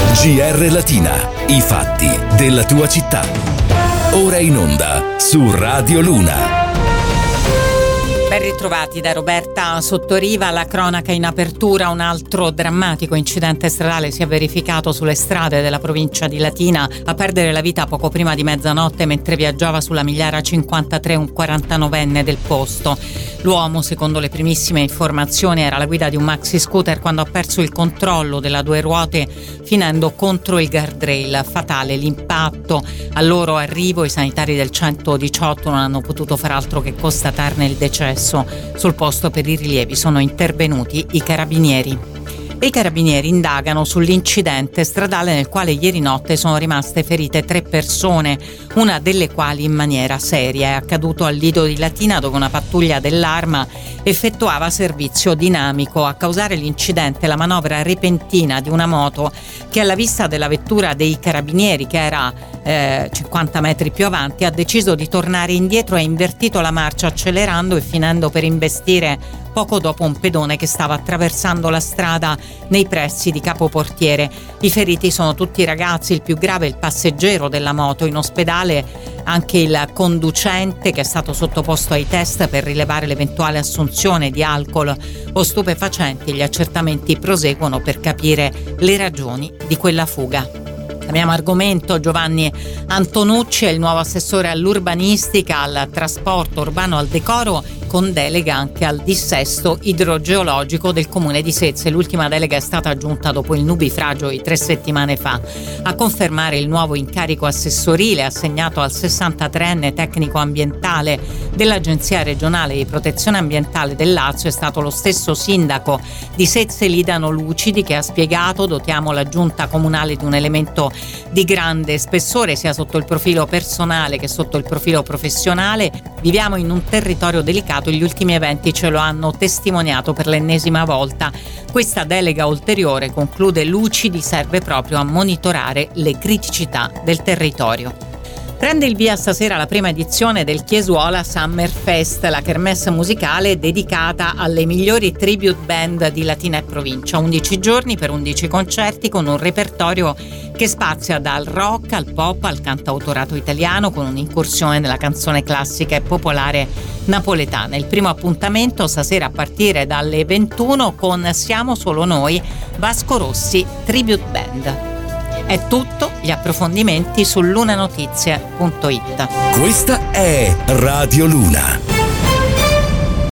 GR Latina, i fatti della tua città. Ora in onda su Radio Luna. Ben ritrovati da Roberta Sottoriva. La cronaca in apertura: un altro drammatico incidente stradale si è verificato sulle strade della provincia di Latina. A perdere la vita poco prima di mezzanotte mentre viaggiava sulla Migliara 53 un 49enne del posto. L'uomo, secondo le primissime informazioni, era alla guida di un maxi scooter quando ha perso il controllo della due ruote finendo contro il guardrail. Fatale l'impatto. Al loro arrivo i sanitari del 118 non hanno potuto far altro che constatarne il decesso. Sul posto per i rilievi sono intervenuti i carabinieri. I carabinieri indagano sull'incidente stradale nel quale ieri notte sono rimaste ferite 3 persone, una delle quali in maniera seria. È accaduto al Lido di Latina, dove una pattuglia dell'Arma effettuava servizio dinamico. A causare l'incidente la manovra repentina di una moto che, alla vista della vettura dei carabinieri, che era 50 metri più avanti, ha deciso di tornare indietro e ha invertito la marcia, accelerando e finendo per investire poco dopo un pedone che stava attraversando la strada nei pressi di Capoportiere. I feriti sono tutti ragazzi, il più grave è il passeggero della moto. In ospedale anche il conducente, che è stato sottoposto ai test per rilevare l'eventuale assunzione di alcol o stupefacenti. Gli accertamenti proseguono per capire le ragioni di quella fuga. Cambiamo argomento. Giovanni Antonucci è il nuovo assessore all'urbanistica, al trasporto urbano, al decoro, con delega anche al dissesto idrogeologico del comune di Sezze. L'ultima delega è stata aggiunta dopo il nubifragio di 3 settimane fa. A confermare il nuovo incarico assessorile assegnato al 63enne tecnico ambientale dell'Agenzia regionale di protezione ambientale del Lazio è stato lo stesso sindaco di Sezze, Lidano Lucidi, che ha spiegato: dotiamo la giunta comunale di un elemento di grande spessore sia sotto il profilo personale che sotto il profilo professionale. Viviamo in un territorio delicato, gli ultimi eventi ce lo hanno testimoniato per l'ennesima volta. Questa delega ulteriore, conclude Lucidi, serve proprio a monitorare le criticità del territorio. Prende il via stasera la prima edizione del Chiesuola Summer Fest, la kermesse musicale dedicata alle migliori tribute band di Latina e provincia. 11 giorni per 11 concerti con un repertorio che spazia dal rock al pop al cantautorato italiano, con un'incursione nella canzone classica e popolare napoletana. Il primo appuntamento stasera a partire dalle 21 con Siamo Solo Noi, Vasco Rossi Tribute Band. È tutto, gli approfondimenti su lunanotizie.it. Questa è Radio Luna.